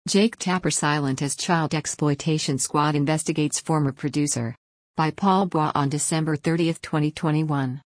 Jake Tapper silent as Child Exploitation Squad investigates former producer. By Paul Bois on December 30, 2021.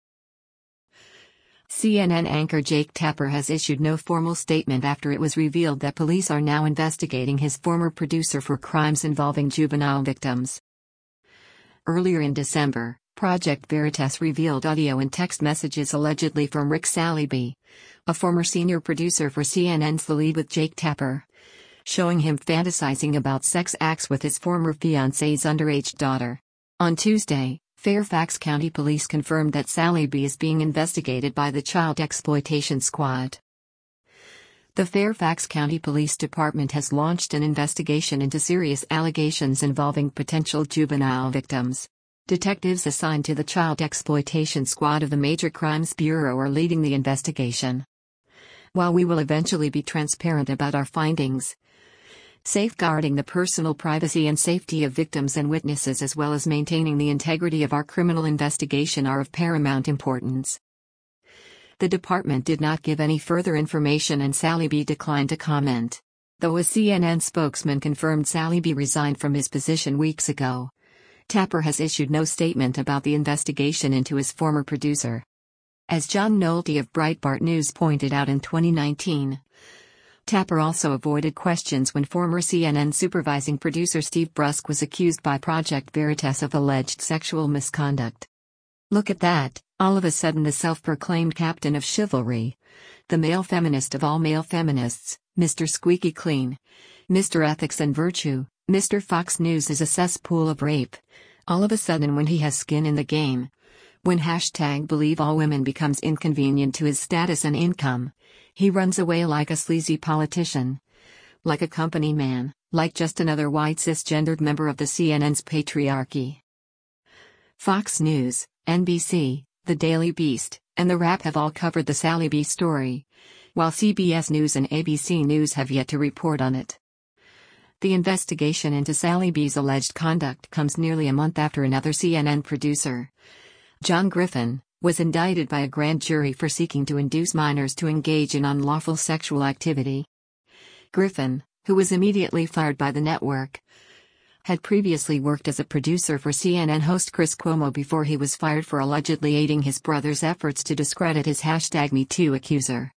CNN anchor Jake Tapper has issued no formal statement after it was revealed that police are now investigating his former producer for crimes involving juvenile victims. Earlier in December, Project Veritas revealed audio and text messages allegedly from Rick Salibi, a former senior producer for CNN's The Lead with Jake Tapper, showing him fantasizing about sex acts with his former fiancée's underage daughter. On Tuesday, Fairfax County Police confirmed that Salibi is being investigated by the Child Exploitation Squad. The Fairfax County Police Department has launched an investigation into serious allegations involving potential juvenile victims. Detectives assigned to the Child Exploitation Squad of the Major Crimes Bureau are leading the investigation. While we will eventually be transparent about our findings, safeguarding the personal privacy and safety of victims and witnesses as well as maintaining the integrity of our criminal investigation are of paramount importance. The department did not give any further information and Salibi declined to comment. Though a CNN spokesman confirmed Salibi resigned from his position weeks ago, Tapper has issued no statement about the investigation into his former producer. As John Nolte of Breitbart News pointed out in 2019, Tapper also avoided questions when former CNN supervising producer Steve Brusk was accused by Project Veritas of alleged sexual misconduct. Look at that, all of a sudden the self-proclaimed captain of chivalry, the male feminist of all male feminists, Mr. Squeaky Clean, Mr. Ethics and Virtue, Mr. Fox News is a cesspool of rape. All of a sudden when he has skin in the game, when #BelieveAllWomen becomes inconvenient to his status and income, he runs away like a sleazy politician. Like a company man, like just another white cisgendered member of the CNN's patriarchy. Fox News, NBC, The Daily Beast, and The Wrap have all covered the Salibi story, while CBS News and ABC News have yet to report on it. The investigation into Salibi's alleged conduct comes nearly a month after another CNN producer, John Griffin, was indicted by a grand jury for seeking to induce minors to engage in unlawful sexual activity. Griffin, who was immediately fired by the network, had previously worked as a producer for CNN host Chris Cuomo before he was fired for allegedly aiding his brother's efforts to discredit his #MeToo accuser.